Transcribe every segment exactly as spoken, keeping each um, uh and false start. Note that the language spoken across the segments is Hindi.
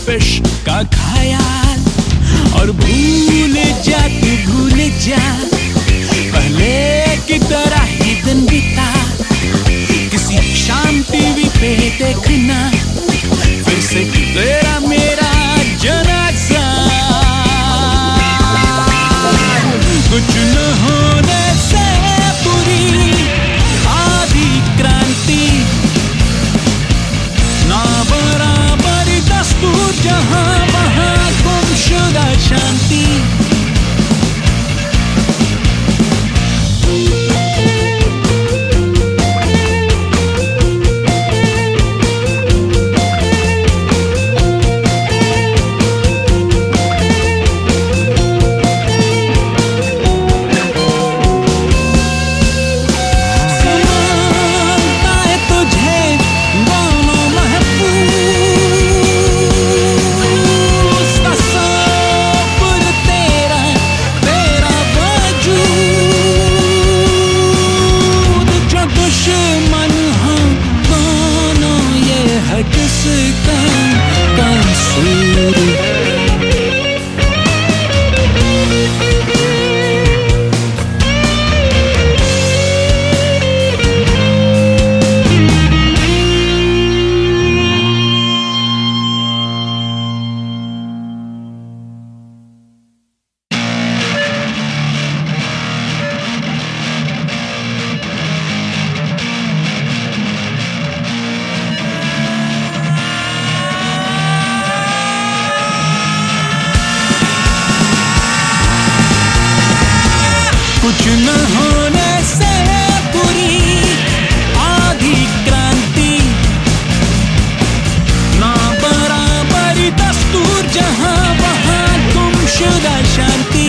पेश का ख्याल, और भूल जा तू भूल जा पहले की तरह ही दिन बिता। किसी शाम टीवी पे देखना फिर से तेरा मेरा जनाजा। कुछ न होने से पूरी आधी क्रांति, ना बराबर दस्तूर जहां वहां गुमशुदा शांति। कुछ न होने से पूरी आधी क्रांति, ना बराबर दस्तूर जहां वहां गुमशुदा शांति।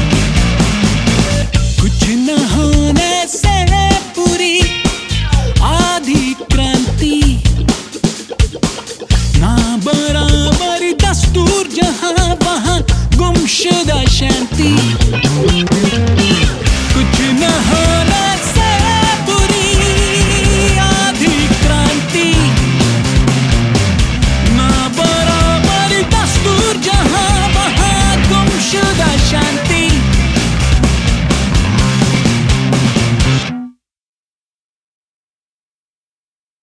कुछ न होने से पूरी आधी क्रांति, ना बराबर दस्तूर जहां वहां गुमशुदा शांति।